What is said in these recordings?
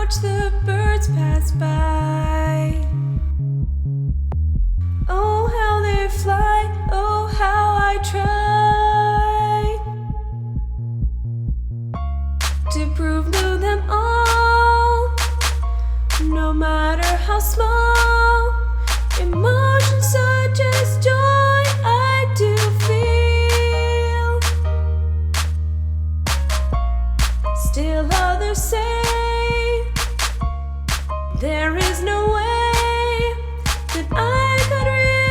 watch the birds pass by. Oh, how they fly, oh, how I try to prove to them all, no matter how small, emotions such as joy I do feel. Still others say there is no way that I could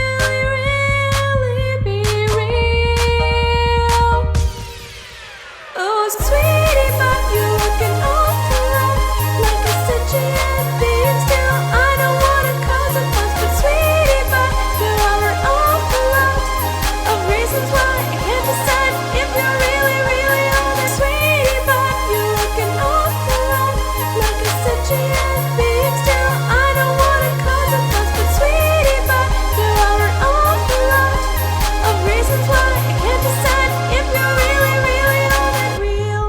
really be real. Oh, sweetie, but you're looking awful like a sentient being. Still, I don't wanna cause a fuss, but sweetie, but there are an awful lot of reasons why I can't decide if you're really on it. Sweetie, but you're looking awful like a sentient being. Still, I don't wanna cause a fuss, but sweetie, but there are an awful lot of reasons why I can't decide if you're really on it. Real.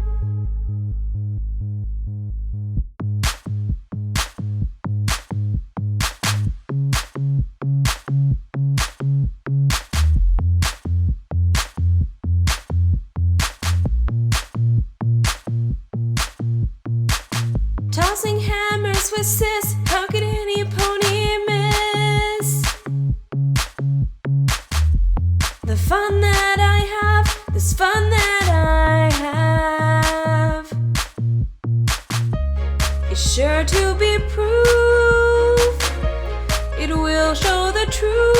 Tossing hammers with sis, how could any pony miss the fun that I have, this fun that I have is sure to be proof. It will show the truth.